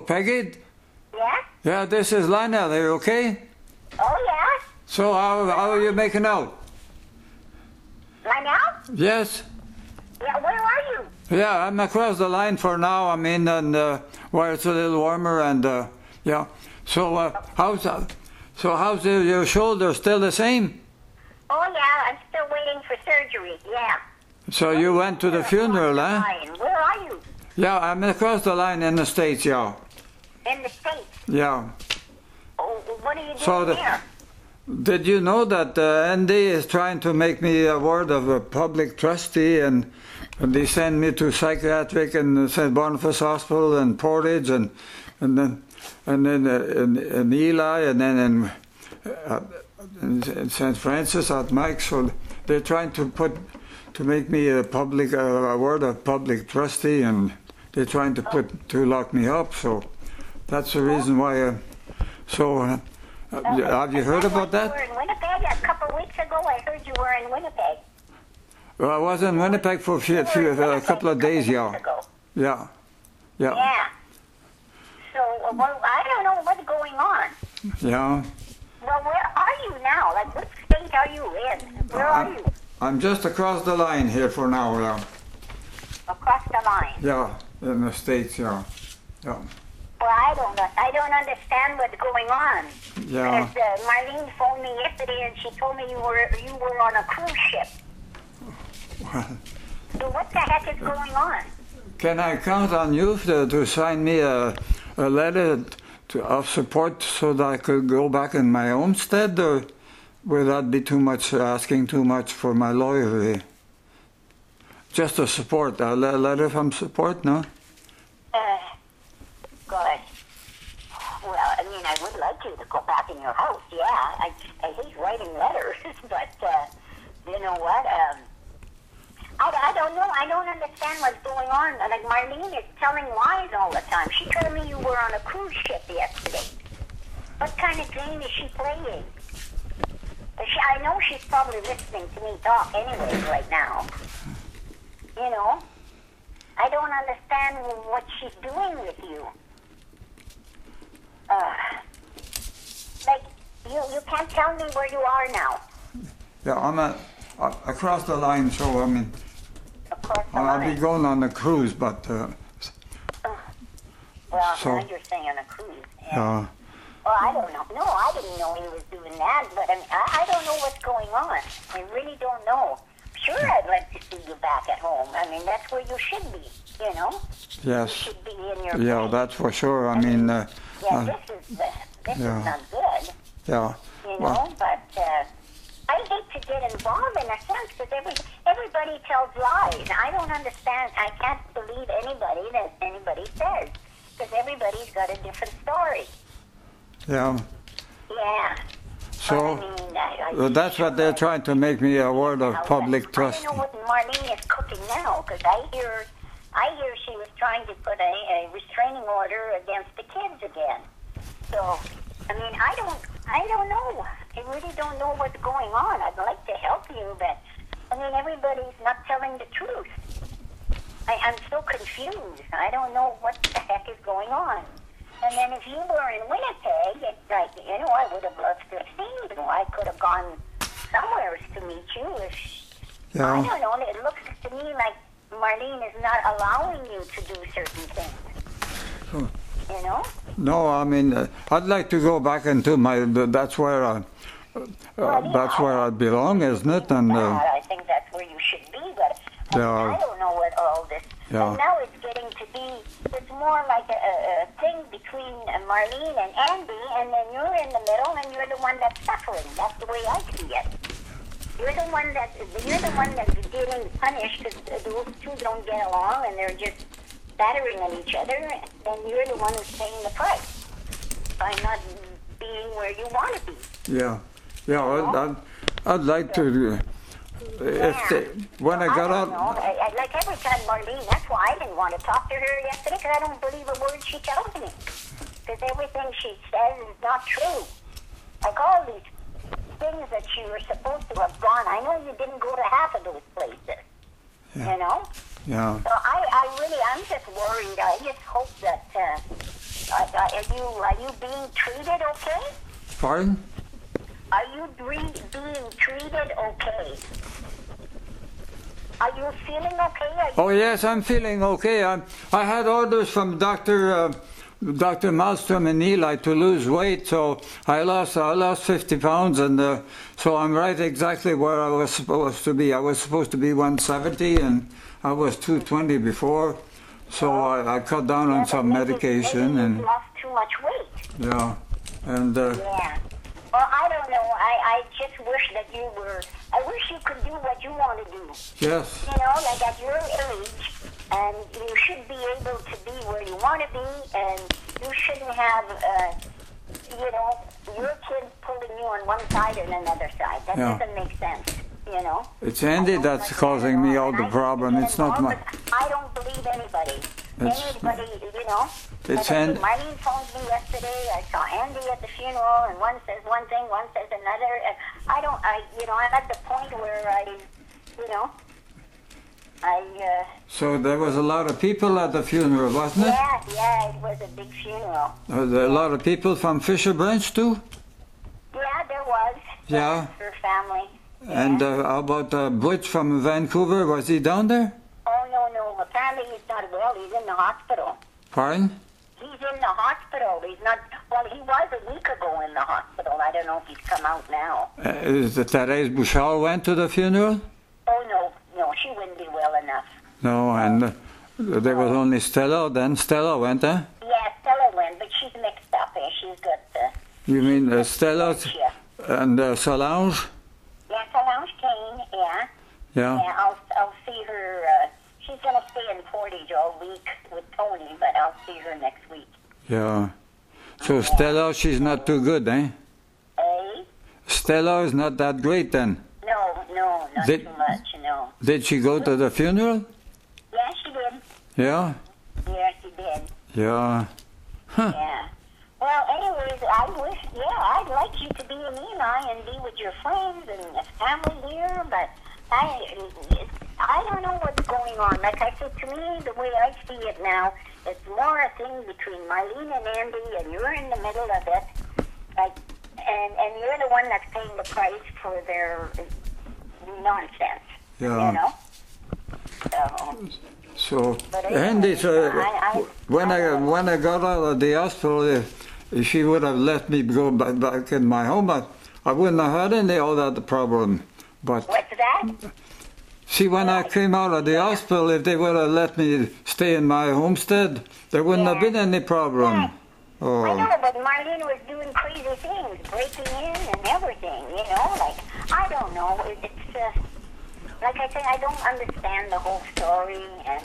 Peggy? Yeah? Yeah, this is Lionel. Are you okay? Oh, yeah? So how are you making out? Lionel? Yes? Yeah, where are you? Yeah, I'm across the line for now. I'm in and where it's a little warmer and yeah. So how's your shoulder? Still the same? Oh, yeah, I'm still waiting for surgery, yeah. So you went to the funeral, huh? Where are you? Yeah, I'm across the line in the States, yeah. In the States? Yeah. Oh, what are you doing So there? did you know that ND is trying to make me a ward of a public trustee, and they send me to psychiatric in St. Boniface Hospital and Portage and then in Eli and then in St. Francis at Mike. So they're trying to make me a ward of public trustee, and they're trying to lock me up. So that's the reason why. Have you heard about that? You were in Winnipeg a couple of weeks ago. I heard you were in Winnipeg. Well, I was in Winnipeg for a couple of days, yeah. Yeah. Yeah. So, well, I don't know what's going on. Yeah. Well, where are you now? Like, what state are you in? Where are you? I'm just across the line here for now, yeah. Across the line? Yeah, in the States, yeah. Yeah. Well, I don't understand what's going on. Yeah. Because Marlene phoned me yesterday and she told me you were on a cruise ship. Well, So what the heck is going on? can I count on you to sign me a letter of support so that I could go back in my own stead, or will that be too much, asking too much for my lawyer? Just a support, a letter from support, no? Good. Well, I mean, I would like you to go back in your house, yeah. I hate writing letters, but you know what? I don't know. I don't understand what's going on. Like, Marlene is telling lies all the time. She told me you were on a cruise ship yesterday. What kind of game is she playing? I know she's probably listening to me talk anyway right now. You know? I don't understand what she's doing with you. Like, you can't tell me where you are now. Yeah, I'm across the line, so I mean, Across the I'll line. be going on a cruise, but Well, so- now you're saying on a cruise. yeah. Well, I don't know. No, I didn't know he was doing that, but I mean, I don't know what's going on. I really don't know. Sure, I'd like to see you back at home. I mean, that's where you should be, you know? You Yes. should be in your Yeah, place. that's for sure. I mean, Yeah, this is not good, yeah. you Well, know? But I hate to get involved in a sense because everybody tells lies. I don't understand. I can't believe anybody that anybody says because everybody's got a different story. yeah. Yeah. So But, I mean, that's what they're trying to make me a ward of public trust. I don't know what Marlene is cooking now, because I hear she was trying to put a restraining order against the kids again. So, I mean, I don't know. I really don't know what's going on. I'd like to help you, but I mean, everybody's not telling the truth. I'm so confused. I don't know what the heck is going on. And then if you were in Winnipeg, it's like, you know, I would have loved to have seen you. I could have gone somewhere to meet you. I Yeah. don't know. It looks to me like Marlene is not allowing you to do certain things. You know? No, I mean, I'd like to go back into my. That's where I belong, isn't it? And I think that's where you should be, but I don't know what all this. Yeah. And now it's getting to be. It's more like a thing between Marlene and Andy, and then you're in the middle, and you're the one that's suffering. That's the way I see it. You're the one that's getting punished because those two don't get along, and they're just battering at each other. Then you're the one who's paying the price by not being where you want to be. yeah, yeah. I'd like to. When I got don't out. know. I like every time Marlene, that's why I didn't want to talk to her yesterday, because I don't believe a word she tells me. Because everything she says is not true. Like all these things that you were supposed to have gone, I know you didn't go to half of those places. Yeah. You know? Yeah. So I'm just worried. I just hope that Are you being treated okay? Pardon? Are you being treated okay? Are you feeling okay? Oh yes, I'm feeling okay. I had orders from Dr. Malmstrom and Eli to lose weight, so I lost 50 pounds, and so I'm right exactly where I was supposed to be. I was supposed to be 170, and I was 220 before, so I cut down on some medication, maybe and you lost too much weight. yeah, and Yeah. Well, I don't know. I just wish that you were. I wish you could do what you want to do. yes, You know, like at your age, and you should be able to be where you want to be, and you shouldn't have, you know, your kids pulling you on one side and another side. That Yeah. doesn't make sense, you know. it's Andy that's causing me all the problem. It's not my. I don't believe anybody. Anybody, you know. It's Like I Andy. said, Marlene phoned me yesterday. I saw Andy at the funeral, and one says one thing, one says another. And I'm at the point where So there was a lot of people at the funeral, wasn't it? yeah, it was a big funeral. Was there a lot of people from Fisher Branch too? Yeah, there was. Yeah. Her family. Yeah. And how about Butch from Vancouver? Was he down there? Oh, no. Apparently he's not well. He's in the hospital. Pardon? He's in the hospital. He's not... Well, he was a week ago in the hospital. I don't know if he's come out now. Is it Therese Bouchard went to the funeral? Oh, no, she wouldn't be well enough. No, and there was only Stella. Then Stella went, eh? Yeah, Stella went, but she's mixed up. She's got You mean Stella dementia. and Solange? Yeah, Solange came, yeah. Yeah. Yeah, I'll see her. She's going to stay in Portage all week with Tony, but I'll see her next week. Yeah. So Stella, she's not too good, eh? Eh? Stella is not that great then. No, not Did- too much, no. Did she go to the funeral? Yeah, she did. Yeah. Yeah, she did. Yeah. Yeah. Well, anyways, I'd like you to be in Eli and be with your friends and family here, but I don't know what's going on. Like I said, to me, the way I see it now, it's more a thing between Marlene and Andy, and you're in the middle of it, like, and you're the one that's paying the price for their nonsense. Yeah. You know. So But Andy, I- when I got out of the hospital, if she would have let me go back in my home, I wouldn't have had any of that problem. But What's that? see, when I came out of the hospital, if they would have let me stay in my homestead, there wouldn't have been any problem. Yeah. I Oh, know, but Marlene was doing crazy things, breaking in and everything, you know, like, I don't know, it's like I said, I don't understand the whole story, and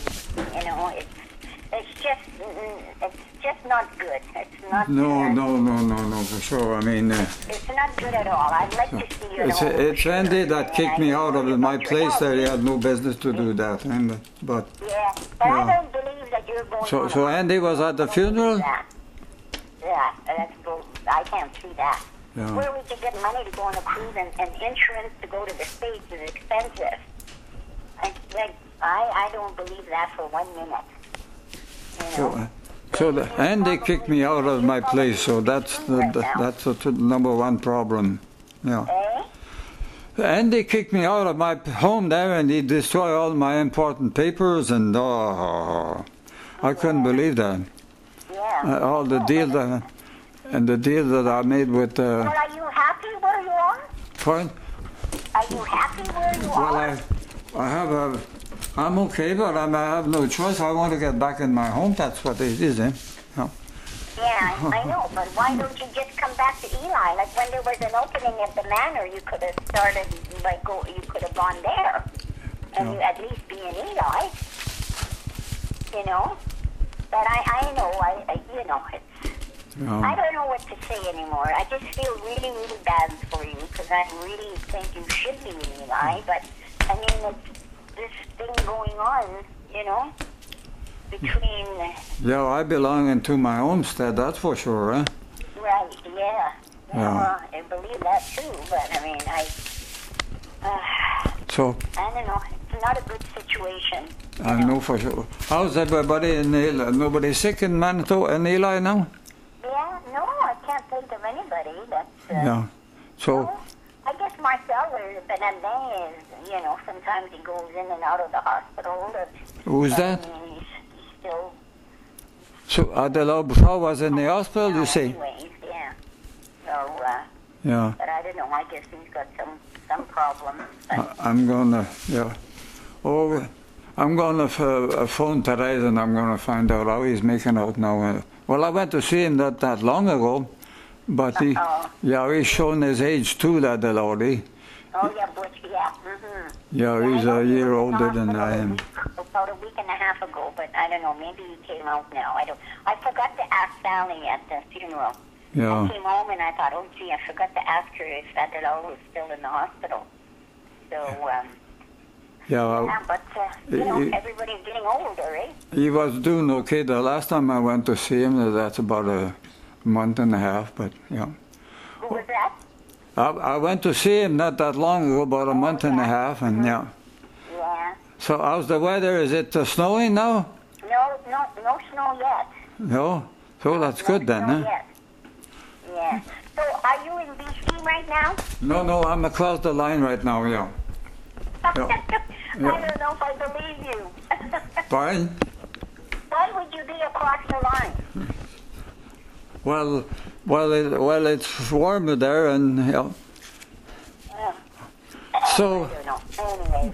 it's just not good. It's not no, for sure. I mean, It's not good at all. I'd like to see you. it's Andy that kicked me out of my place there. He had no business to do that. But Yeah, but I don't believe that you're going to... so Andy was at the funeral? Yeah, I can't see that. Yeah. Where would you get money to go on a cruise, and insurance to go to the States is expensive. I don't believe that for 1 minute. You know? So Andy kicked me out of my place. So that's the number one problem. Yeah. Eh? Andy kicked me out of my home there, and he destroyed all my important papers, and I couldn't believe that. Yeah. All the deals and the deal that I made with. Well, are you happy where you are? Fine. Are you happy where you Well, are? I'm okay, but I have no choice. I want to get back in my home. That's what it is, eh? Yeah. Yeah, I know, but why don't you just come back to Eli? Like when there was an opening at the Manor, you could have started, you could have gone there, and you at least be in Eli. You know, but I know, I don't know what to say anymore. I just feel really, really bad for you because I really think you should be in Eli. But I mean, it's this thing going on, you know, between. Yeah, I belong into my homestead, that's for sure, eh? Right. Yeah. Yeah. Well, I believe that too. But I mean, So I don't know. not a good situation. I know for sure. How's everybody in Eli? Nobody sick in Manitoba and Eli now? Yeah, no, I can't think of anybody that's... Yeah. So, well, I guess Marcel has been amazed, sometimes he goes in and out of the hospital. who's that? He's still... So, Adela Bouchard was in the hospital, you say? Anyways, yeah. So, Yeah. but I don't know, I guess he's got some problems. But I'm gonna, yeah. Oh, I'm gonna phone Therese and I'm gonna find out how he's making out now. Well, I went to see him not that long ago, but he's showing his age too, that Elodie. oh, yeah, Butch, yeah. Mm-hmm. Yeah, he's a year older than I am. About a week and a half ago, but I don't know, maybe he came out now. I forgot to ask Sally at the funeral. Yeah. I came home and I thought, oh, gee, I forgot to ask her if Adela was still in the hospital. So, Yeah, but, everybody's getting older, eh? he was doing okay. The last time I went to see him, that's about a month and a half, but yeah. Who was that? I went to see him not that long ago, about a month and a half, and yeah. Yeah. So how's the weather? Is it snowing now? No snow yet. No? So that's good then, snow huh? yet. Yeah. So are you in BC right now? No, I'm across the line right now, yeah. I don't know if I believe you. Fine. Why would you be across the line? Well, it's warmer there, and yeah. So, I don't know. Anyways,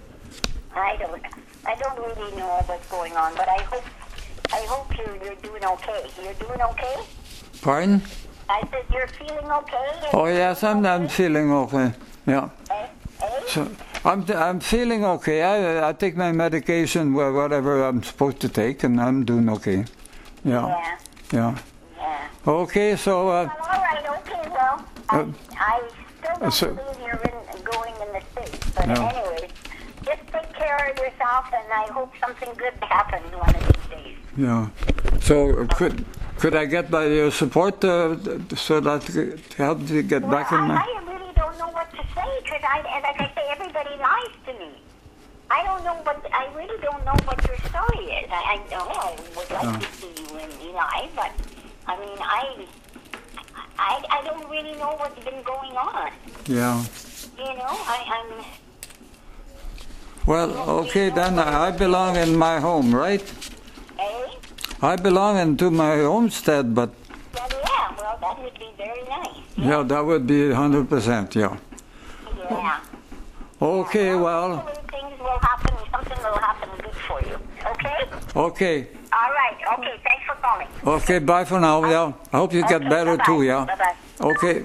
I don't really know what's going on, but I hope you're doing okay. You're doing okay? pardon? I said you're feeling okay? Oh yes, I'm feeling okay. Yeah. Eh? So I'm feeling okay. I take my medication, whatever I'm supposed to take, and I'm doing okay. Yeah. Yeah. Okay, so. Well, all right. Okay. Well, I still don't believe you're going in the States, but anyways, just take care of yourself, and I hope something good happens one of these days. Yeah. So could I get by your support so that to help to get back in my? I really don't know what to say because like I say, everybody lies to me. I really don't know what your story is. I know I would like to see you in Eli, but I mean, I don't really know what's been going on. Yeah. I'm. Well, okay then. I belong in my home, right? Eh? I belong into my homestead, but. Well, that would be very nice. Yeah, that would be 100%. Yeah. Yeah. Okay, well. Hopefully things will happen. Something will happen good for you. Okay? Okay. All right. Okay. Thanks for calling. Okay. Bye for now. Yeah. I hope you get better bye-bye. too. Yeah. Bye-bye. Okay.